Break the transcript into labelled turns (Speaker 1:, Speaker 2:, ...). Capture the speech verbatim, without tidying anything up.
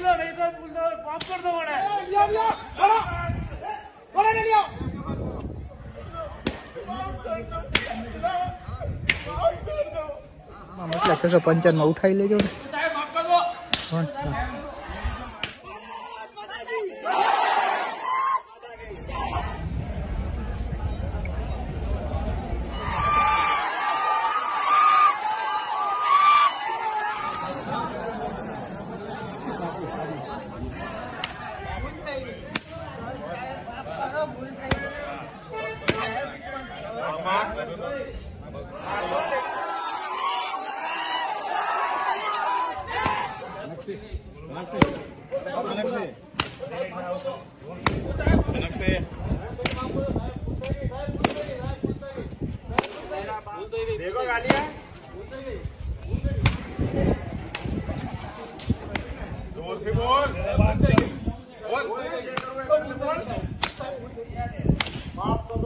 Speaker 1: दो नहीं तो बोल दो पाप कर दो बड़े
Speaker 2: लिया लिया बड़ा बड़ा ले लिया
Speaker 3: मतलब एकशे पंचावन्न में उठाई लेजो
Speaker 1: साहेब माफ कर दो
Speaker 2: देखो गालिया जोर से बोल बोल